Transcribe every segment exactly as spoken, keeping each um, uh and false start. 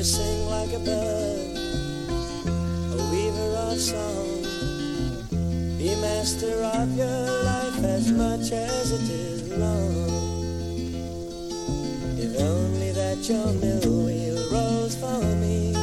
You sing like a bird, a weaver of song. Be master of your life as much as it is long. If only that your mill wheel rolls for me.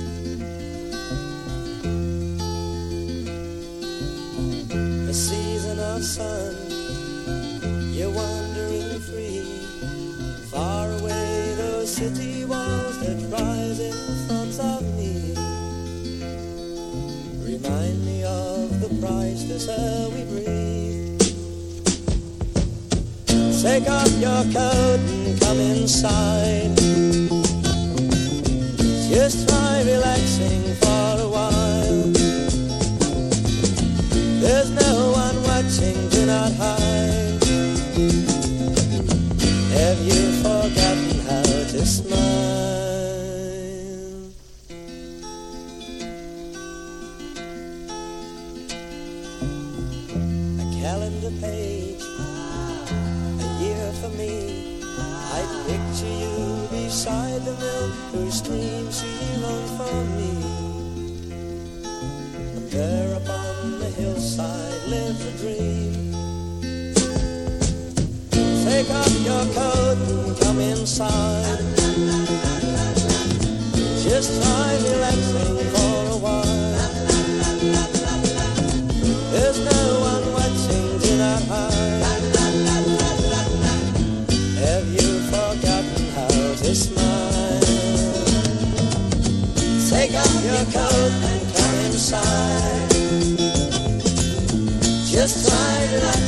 A season of sun, you're wandering free. Far away those city walls that rise in front of me remind me of the priceless air we breathe. Take off your coat and come inside. Just try relaxing for a while. There's no one watching, do not hide. Have you forgotten how to smile? A calendar page, a year for me. I'd picture you beside the mill whose stream she runs for me. And there upon the hillside lives a dream. Take off your coat and come inside. Just try relaxing for a while. There's no one watching, do not hide. Have you forgotten how to smile? Take off your coat and come inside. Just try relaxing.